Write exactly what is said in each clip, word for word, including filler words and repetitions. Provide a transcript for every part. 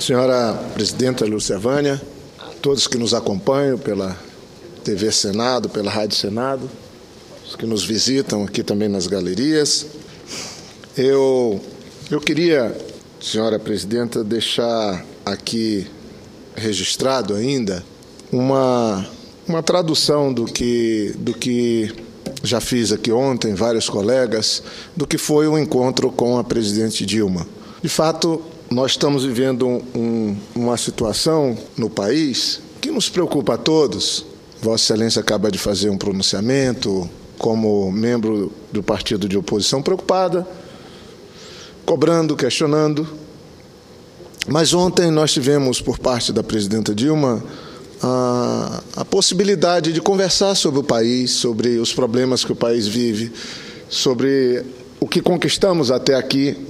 Senhora Presidenta Lúcia Vânia, todos que nos acompanham pela T V Senado, pela Rádio Senado, os que nos visitam aqui também nas galerias, eu, eu queria, senhora Presidenta, deixar aqui registrado ainda uma, uma tradução do que, do que já fiz aqui ontem, vários colegas, do que foi o encontro com a presidente Dilma. De fato, nós estamos vivendo um, uma situação no país que nos preocupa a todos. Vossa Excelência acaba de fazer um pronunciamento como membro do partido de oposição preocupada, cobrando, questionando. Mas ontem nós tivemos, por parte da presidenta Dilma, a, a possibilidade de conversar sobre o país, sobre os problemas que o país vive, sobre o que conquistamos até aqui.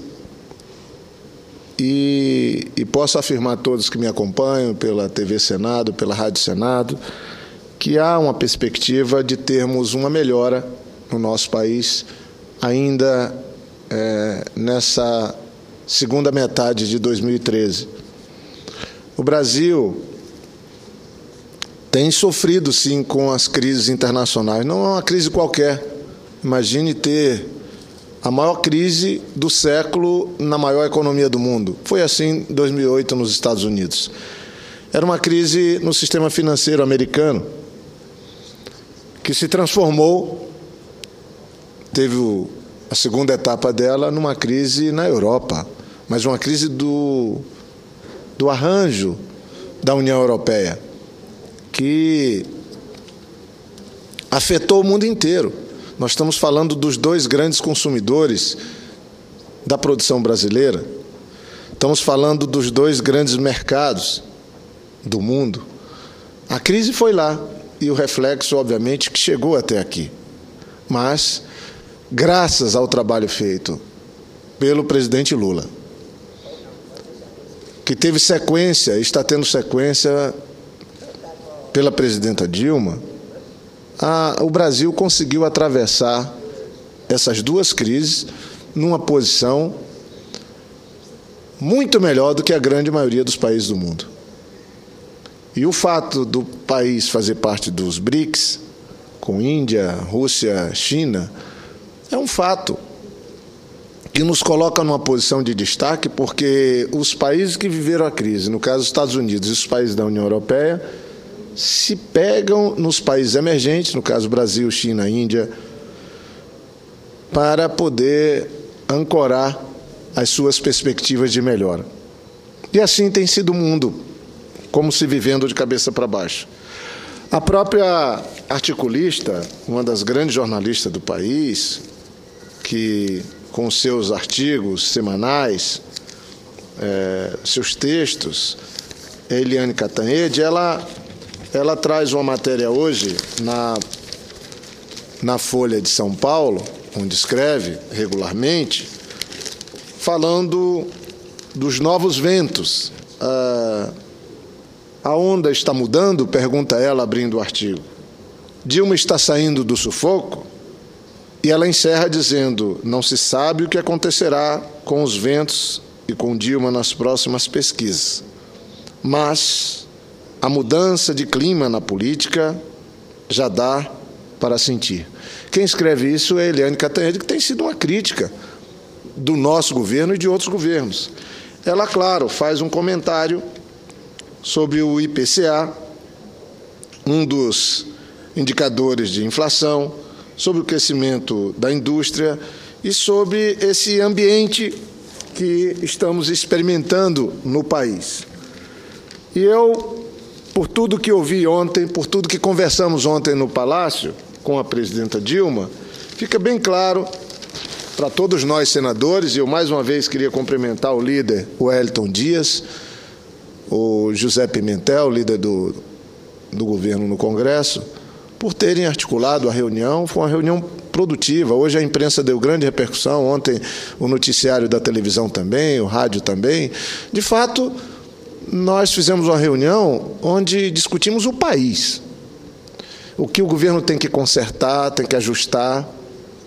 E, e posso afirmar a todos que me acompanham pela T V Senado, pela Rádio Senado, que há uma perspectiva de termos uma melhora no nosso país ainda é, nessa segunda metade de dois mil e treze. O Brasil tem sofrido, sim, com as crises internacionais. Não é uma crise qualquer. Imagine ter a maior crise do século na maior economia do mundo. Foi assim em dois mil e oito nos Estados Unidos. Era uma crise no sistema financeiro americano, que se transformou, teve o, a segunda etapa dela, numa crise na Europa, mas uma crise do, do arranjo da União Europeia, que afetou o mundo inteiro. Nós estamos falando dos dois grandes consumidores da produção brasileira. Estamos falando dos dois grandes mercados do mundo. A crise foi lá e o reflexo, obviamente, que chegou até aqui. Mas, graças ao trabalho feito pelo presidente Lula, que teve sequência, está tendo sequência pela presidenta Dilma, A, o Brasil conseguiu atravessar essas duas crises numa posição muito melhor do que a grande maioria dos países do mundo. E o fato do país fazer parte dos BRICS, com Índia, Rússia, China, é um fato que nos coloca numa posição de destaque, porque os países que viveram a crise, no caso dos Estados Unidos e os países da União Europeia, se pegam nos países emergentes, no caso Brasil, China, Índia, para poder ancorar as suas perspectivas de melhora. E assim tem sido o mundo, como se vivendo de cabeça para baixo. A própria articulista, uma das grandes jornalistas do país, que com seus artigos semanais, é, seus textos, Eliane Cantanhede, ela... Ela traz uma matéria hoje na, na Folha de São Paulo, onde escreve regularmente, falando dos novos ventos. Ah, a onda está mudando? Pergunta ela, abrindo o artigo. Dilma está saindo do sufoco? E ela encerra dizendo: não se sabe o que acontecerá com os ventos e com Dilma nas próximas pesquisas. Mas a mudança de clima na política já dá para sentir. Quem escreve isso é Eliane Cantanhede, que tem sido uma crítica do nosso governo e de outros governos. Ela, claro, faz um comentário sobre o I P C A, um dos indicadores de inflação, sobre o crescimento da indústria e sobre esse ambiente que estamos experimentando no país. E eu, por tudo que ouvi ontem, por tudo que conversamos ontem no Palácio com a presidenta Dilma, fica bem claro para todos nós senadores, e eu mais uma vez queria cumprimentar o líder Wellington Dias, o José Pimentel, líder do, do governo no Congresso, por terem articulado a reunião. Foi uma reunião produtiva. Hoje a imprensa deu grande repercussão, ontem o noticiário da televisão também, o rádio também. De fato, nós fizemos uma reunião onde discutimos o país, o que o governo tem que consertar, tem que ajustar,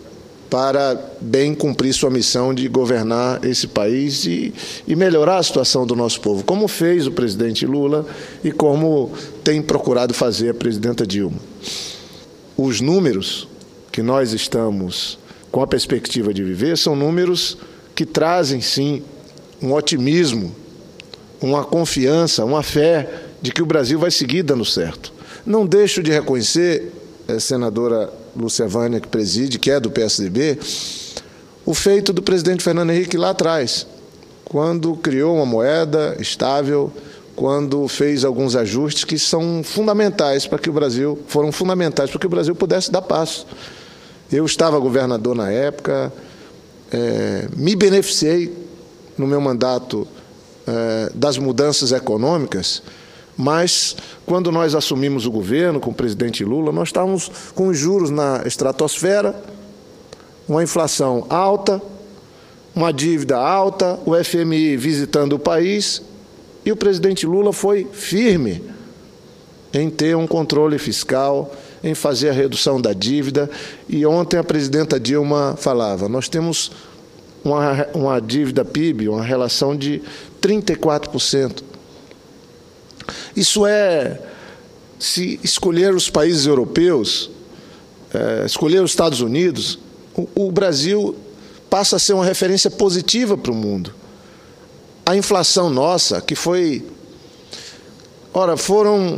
para bem cumprir sua missão de governar esse país e, e melhorar a situação do nosso povo, como fez o presidente Lula e como tem procurado fazer a presidenta Dilma. Os números que nós estamos com a perspectiva de viver são números que trazem, sim, um otimismo, uma confiança, uma fé de que o Brasil vai seguir dando certo. Não deixo de reconhecer, a senadora Lúcia Vânia, que preside, que é do P S D B, o feito do presidente Fernando Henrique lá atrás, quando criou uma moeda estável, quando fez alguns ajustes que são fundamentais para que o Brasil, foram fundamentais para que o Brasil pudesse dar passo. Eu estava governador na época, é, me beneficiei no meu mandato é, das mudanças econômicas, mas, quando nós assumimos o governo com o presidente Lula, nós estávamos com os juros na estratosfera, uma inflação alta, uma dívida alta, o F M I visitando o país, e o presidente Lula foi firme em ter um controle fiscal, em fazer a redução da dívida. E ontem a presidenta Dilma falava, nós temos uma, uma dívida P I B, uma relação de trinta e quatro por cento. Isso é, se escolher os países europeus, é, escolher os Estados Unidos, o, o Brasil passa a ser uma referência positiva para o mundo. A inflação nossa, que foi... Ora, foram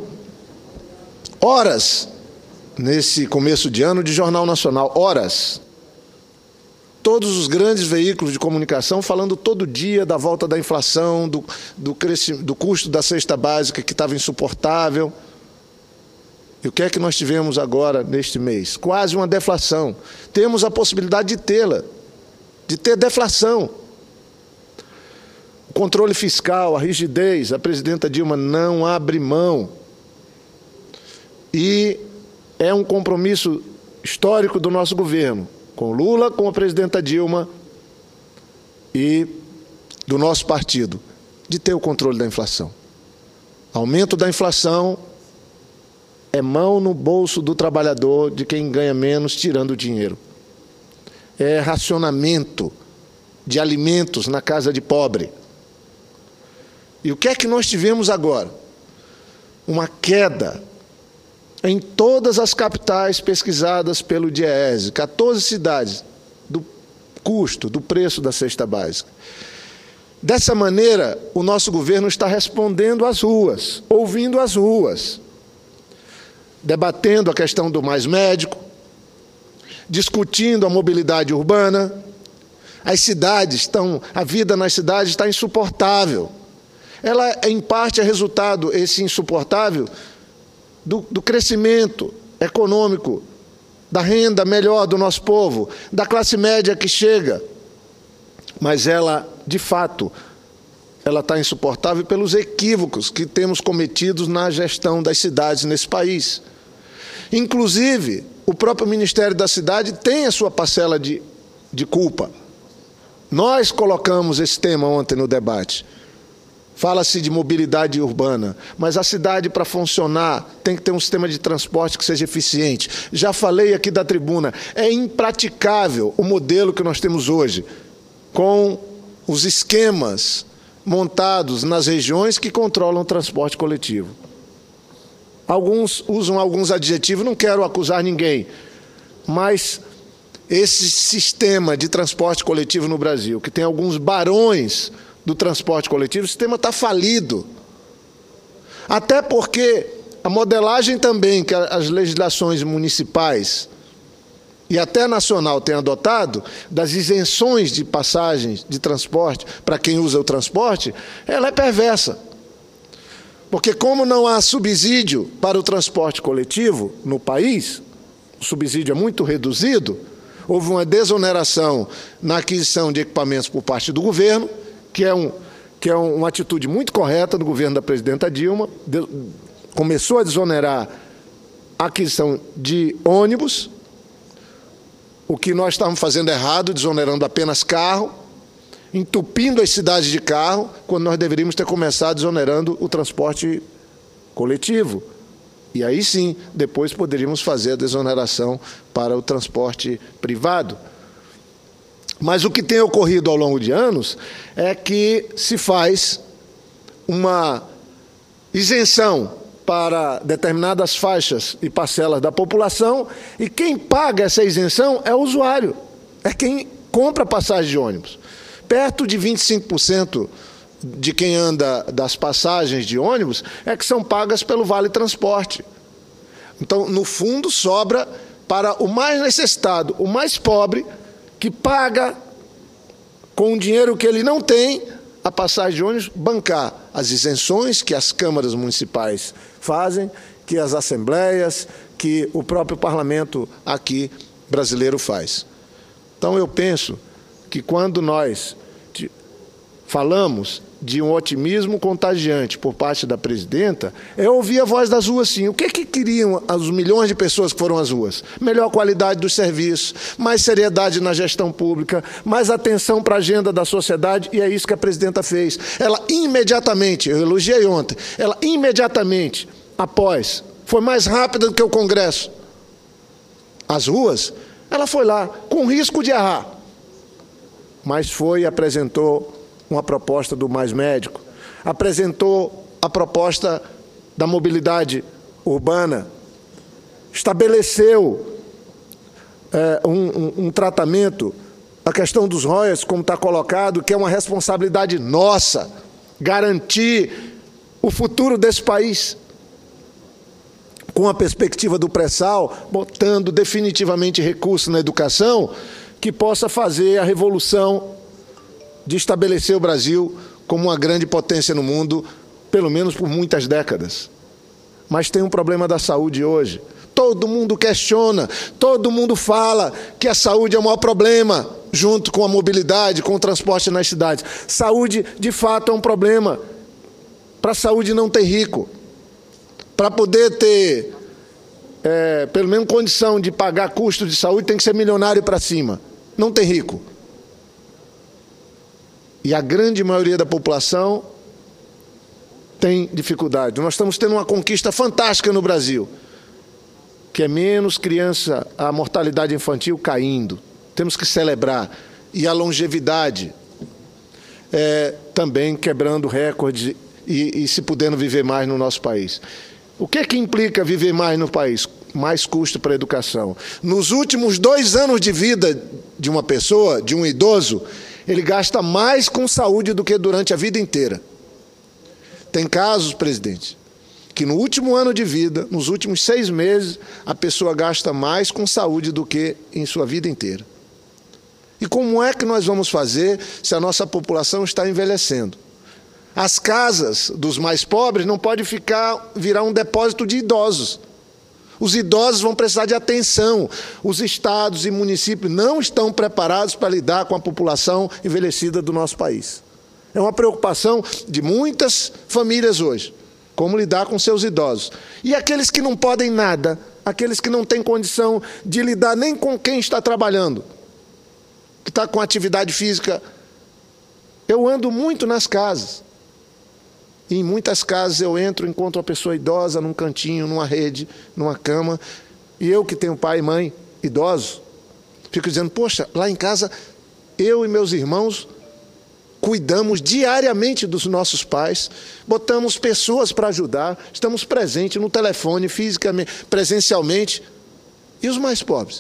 horas nesse começo de ano de Jornal Nacional, horas. Todos os grandes veículos de comunicação falando todo dia da volta da inflação, do, do, do custo da cesta básica que estava insuportável. E o que é que nós tivemos agora, neste mês? Quase uma deflação. Temos a possibilidade de tê-la, de ter deflação. O controle fiscal, a rigidez, a presidenta Dilma não abre mão. E é um compromisso histórico do nosso governo, com Lula, com a presidenta Dilma e do nosso partido, de ter o controle da inflação. Aumento da inflação é mão no bolso do trabalhador, de quem ganha menos, tirando o dinheiro. É racionamento de alimentos na casa de pobre. E o que é que nós tivemos agora? Uma queda em todas as capitais pesquisadas pelo DIEESE, quatorze cidades, do custo, do preço da cesta básica. Dessa maneira, o nosso governo está respondendo às ruas, ouvindo as ruas, debatendo a questão do mais médico, discutindo a mobilidade urbana. As cidades estão, a vida nas cidades está insuportável. Ela, em parte, é resultado, esse insuportável, Do, do crescimento econômico, da renda melhor do nosso povo, da classe média que chega. Mas ela, de fato, ela está insuportável pelos equívocos que temos cometidos na gestão das cidades nesse país. Inclusive, o próprio Ministério da Cidade tem a sua parcela de, de culpa. Nós colocamos esse tema ontem no debate. Fala-se de mobilidade urbana, mas a cidade, para funcionar, tem que ter um sistema de transporte que seja eficiente. Já falei aqui da tribuna, é impraticável o modelo que nós temos hoje, com os esquemas montados nas regiões que controlam o transporte coletivo. Alguns usam alguns adjetivos, não quero acusar ninguém, mas esse sistema de transporte coletivo no Brasil, que tem alguns barões do transporte coletivo, o sistema está falido. Até porque a modelagem também que as legislações municipais e até nacional têm adotado, das isenções de passagens de transporte para quem usa o transporte, ela é perversa. Porque como não há subsídio para o transporte coletivo no país, o subsídio é muito reduzido, houve uma desoneração na aquisição de equipamentos por parte do governo, que é, um, que é uma atitude muito correta do governo da presidenta Dilma, de, começou a desonerar a aquisição de ônibus, o que nós estávamos fazendo errado, desonerando apenas carro, entupindo as cidades de carro, quando nós deveríamos ter começado desonerando o transporte coletivo. E aí sim, depois poderíamos fazer a desoneração para o transporte privado. Mas o que tem ocorrido ao longo de anos é que se faz uma isenção para determinadas faixas e parcelas da população, e quem paga essa isenção é o usuário, é quem compra passagem de ônibus. Perto de vinte e cinco por cento de quem anda das passagens de ônibus é que são pagas pelo Vale Transporte. Então, no fundo, sobra para o mais necessitado, o mais pobre, que paga com o dinheiro que ele não tem a passagem de ônibus, bancar as isenções que as câmaras municipais fazem, que as assembleias, que o próprio parlamento aqui brasileiro faz. Então, eu penso que quando nós falamos de um otimismo contagiante por parte da presidenta, eu ouvi a voz das ruas, sim. O que que queriam os milhões de pessoas que foram às ruas? Melhor qualidade dos serviços, mais seriedade na gestão pública, mais atenção para a agenda da sociedade, e é isso que a presidenta fez. Ela imediatamente, eu elogiei ontem, ela imediatamente, após, foi mais rápida do que o Congresso, as ruas, ela foi lá, com risco de errar, mas foi e apresentou uma proposta do Mais Médico, apresentou a proposta da mobilidade urbana, estabeleceu é, um, um, um tratamento, a questão dos royalties, como está colocado, que é uma responsabilidade nossa, garantir o futuro desse país, com a perspectiva do pré-sal, botando definitivamente recursos na educação, que possa fazer a revolução de estabelecer o Brasil como uma grande potência no mundo, pelo menos por muitas décadas. Mas tem um problema da saúde hoje. Todo mundo questiona, todo mundo fala que a saúde é o maior problema, junto com a mobilidade, com o transporte nas cidades. Saúde, de fato, é um problema. Para a saúde não ter rico, para poder ter, é, pelo menos, condição de pagar custo de saúde, tem que ser milionário para cima. Não tem rico. E a grande maioria da população tem dificuldade. Nós estamos tendo uma conquista fantástica no Brasil, que é menos criança, a mortalidade infantil caindo. Temos que celebrar. E a longevidade é, também quebrando recordes e, e se podendo viver mais no nosso país. O que é que implica viver mais no país? Mais custo para a educação. Nos últimos dois anos de vida de uma pessoa, de um idoso, ele gasta mais com saúde do que durante a vida inteira. Tem casos, presidente, que no último ano de vida, nos últimos seis meses, a pessoa gasta mais com saúde do que em sua vida inteira. E como é que nós vamos fazer se a nossa população está envelhecendo? As casas dos mais pobres não podem ficar, virar um depósito de idosos. Os idosos vão precisar de atenção. Os estados e municípios não estão preparados para lidar com a população envelhecida do nosso país. É uma preocupação de muitas famílias hoje, como lidar com seus idosos. E aqueles que não podem nada, aqueles que não têm condição de lidar nem com quem está trabalhando, que está com atividade física. Eu ando muito nas casas. E em muitas casas eu entro, encontro uma pessoa idosa num cantinho, numa rede, numa cama, e eu que tenho pai e mãe idosos, fico dizendo, poxa, lá em casa eu e meus irmãos cuidamos diariamente dos nossos pais, botamos pessoas para ajudar, estamos presentes no telefone, fisicamente, presencialmente. E os mais pobres?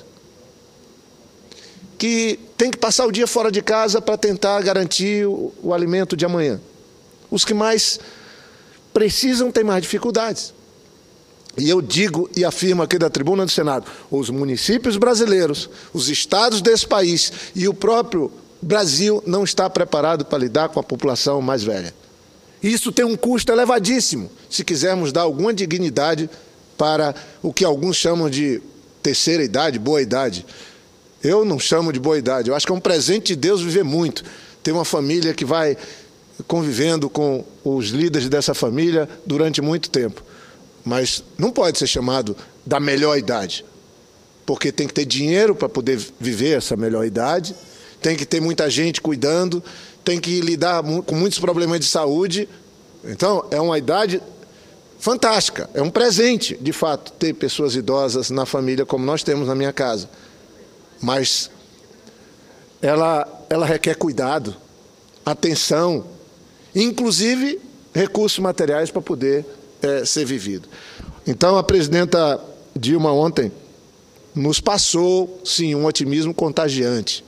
Que tem que passar o dia fora de casa para tentar garantir o, o alimento de amanhã. Os que mais precisam têm mais dificuldades. E eu digo e afirmo aqui da tribuna do Senado, os municípios brasileiros, os estados desse país e o próprio Brasil não está preparado para lidar com a população mais velha. Isso tem um custo elevadíssimo, se quisermos dar alguma dignidade para o que alguns chamam de terceira idade, boa idade. Eu não chamo de boa idade, eu acho que é um presente de Deus viver muito. Ter uma família que vai convivendo com os líderes dessa família durante muito tempo. Mas não pode ser chamado da melhor idade, porque tem que ter dinheiro para poder viver essa melhor idade, tem que ter muita gente cuidando, tem que lidar com muitos problemas de saúde. Então, é uma idade fantástica, é um presente, de fato, ter pessoas idosas na família, como nós temos na minha casa. Mas ela, ela requer cuidado, atenção, inclusive recursos materiais para poder é, ser vivido. Então, a presidenta Dilma ontem nos passou, sim, um otimismo contagiante.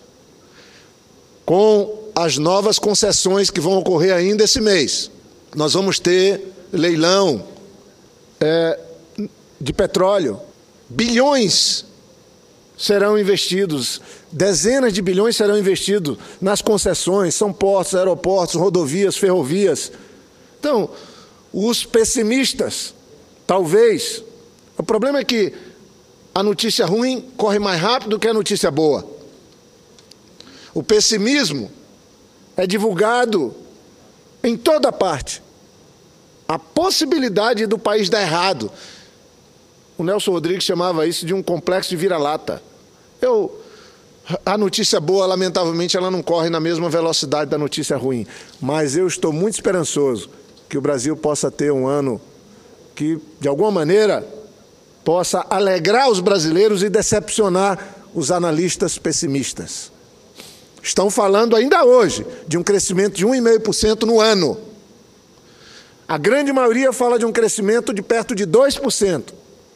Com as novas concessões que vão ocorrer ainda esse mês, nós vamos ter leilão é, de petróleo. Bilhões serão investidos, dezenas de bilhões serão investidos nas concessões, são portos, aeroportos, rodovias, ferrovias. Então, os pessimistas, talvez, o problema é que a notícia ruim corre mais rápido que a notícia boa. O pessimismo é divulgado em toda parte. A possibilidade do país dar errado. O Nelson Rodrigues chamava isso de um complexo de vira-lata. Eu, a notícia boa, lamentavelmente, ela não corre na mesma velocidade da notícia ruim. Mas eu estou muito esperançoso que o Brasil possa ter um ano que, de alguma maneira, possa alegrar os brasileiros e decepcionar os analistas pessimistas. Estão falando ainda hoje de um crescimento de um vírgula cinco por cento no ano. A grande maioria fala de um crescimento de perto de dois por cento.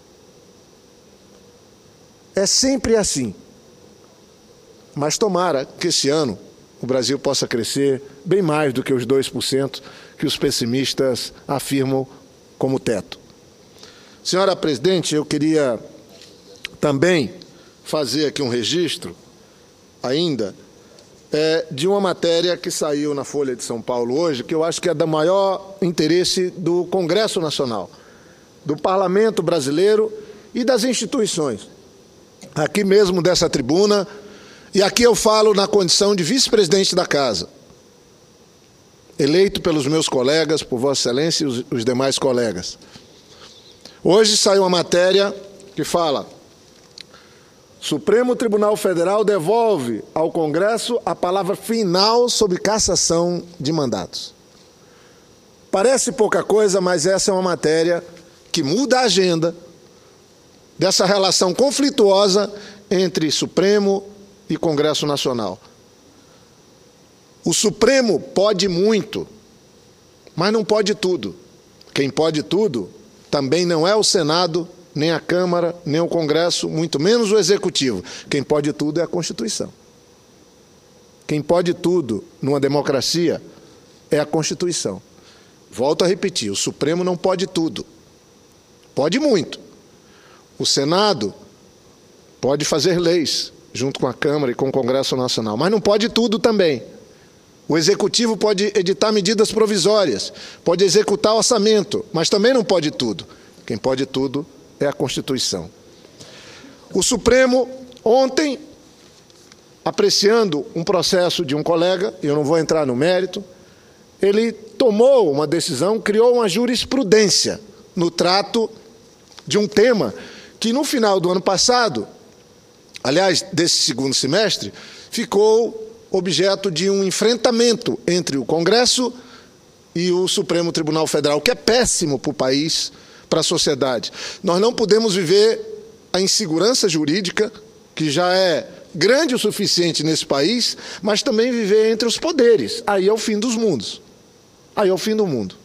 É sempre assim. Mas tomara que esse ano o Brasil possa crescer bem mais do que os dois por cento que os pessimistas afirmam como teto. Senhora presidente, eu queria também fazer aqui um registro, ainda, é, de uma matéria que saiu na Folha de São Paulo hoje, que eu acho que é do maior interesse do Congresso Nacional, do Parlamento Brasileiro e das instituições. Aqui mesmo dessa tribuna, e aqui eu falo na condição de vice-presidente da Casa, eleito pelos meus colegas, por Vossa Excelência e os, os demais colegas. Hoje saiu uma matéria que fala: Supremo Tribunal Federal devolve ao Congresso a palavra final sobre cassação de mandatos. Parece pouca coisa, mas essa é uma matéria que muda a agenda dessa relação conflituosa entre Supremo e Congresso Nacional. O Supremo pode muito, mas não pode tudo. Quem pode tudo também não é o Senado, nem a Câmara, nem o Congresso, muito menos o Executivo. Quem pode tudo é a Constituição. Quem pode tudo numa democracia é a Constituição. Volto a repetir, o Supremo não pode tudo. Pode muito. O Senado pode fazer leis, junto com a Câmara e com o Congresso Nacional, mas não pode tudo também. O Executivo pode editar medidas provisórias, pode executar orçamento, mas também não pode tudo. Quem pode tudo é a Constituição. O Supremo, ontem, apreciando um processo de um colega, eu não vou entrar no mérito, ele tomou uma decisão, criou uma jurisprudência no trato de um tema que no final do ano passado, aliás, desse segundo semestre, ficou objeto de um enfrentamento entre o Congresso e o Supremo Tribunal Federal, que é péssimo para o país, para a sociedade. Nós não podemos viver a insegurança jurídica, que já é grande o suficiente nesse país, mas também viver entre os poderes. Aí é o fim dos mundos. Aí é o fim do mundo.